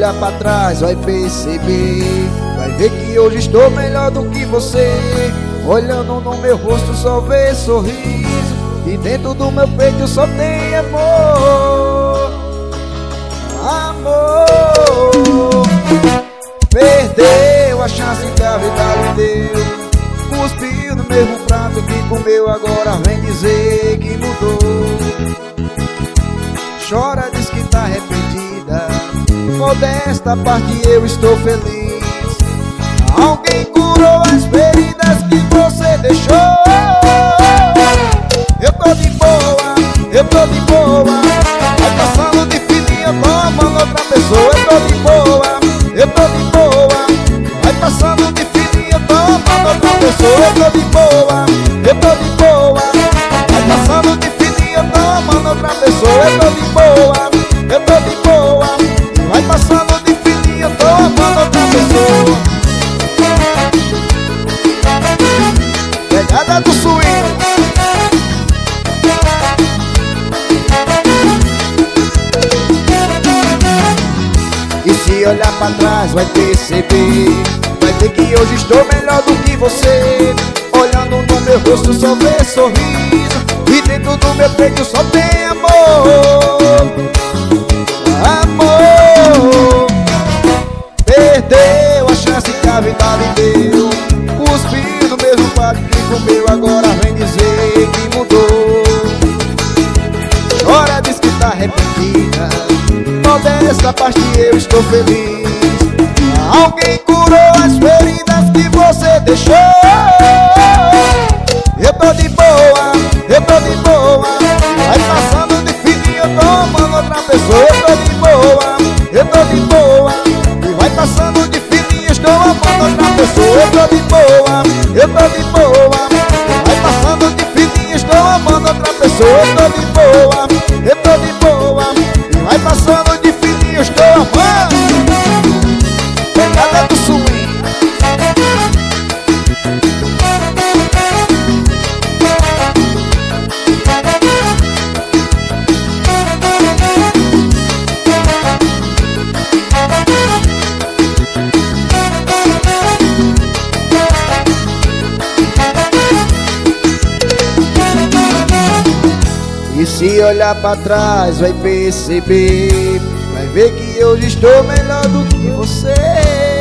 olhar pra trás vai perceber, vai ver que hoje estou melhor do que você. Olhando no meu rosto só vê sorriso, e dentro do meu peito só tem amor. Amor. Perdeu a chance que a vida lhe deu, cuspiu no mesmo prato que comeu, agora vem dizer que mudou. Chora, diz que tá arrependida, modesta parte eu estou feliz. Alguém curou as feridas que você deixou. Eu tô de boa, eu tô de boa, vai passando de fininho, eu tô amando outra pessoa. Eu tô de boa, eu tô de boa, vai passando de fininho, eu tô amando outra pessoa. Eu tô de boa, eu tô de boa, vai passando de fininho, eu tô amando outra pessoa. Eu tô de boa, eu tô de boa, vai passando de fininho, eu tô amando outra pessoa. Pegada do swing. E se olhar pra trás vai perceber, vai ver que hoje estou melhor do que você. Olhando no meu rosto só vê sorriso, e dentro do meu peito só tem amor. Amor. Perdeu a chance que a vida lhe deu, cuspiu no mesmo prato que comeu, agora vem dizer que mudou. Chora, diz que tá arrependida, modesta parte eu estou feliz. Alguém curou as feridas que você deixou. Eu tô de boa, eu tô de boa, vai passando de fininho, eu tô amando outra pessoa. Eu tô de boa, eu tô de boa, e vai passando de fininho, estou amando outra pessoa. Eu tô de boa, eu tô de boa, vai passando de fininho, estou amando outra pessoa. Eu tô de boa, eu tô de boa, e vai passando de fininho, estou amando. Pegada do swing. E se olhar pra trás vai perceber, vai ver que hoje estou melhor do que você.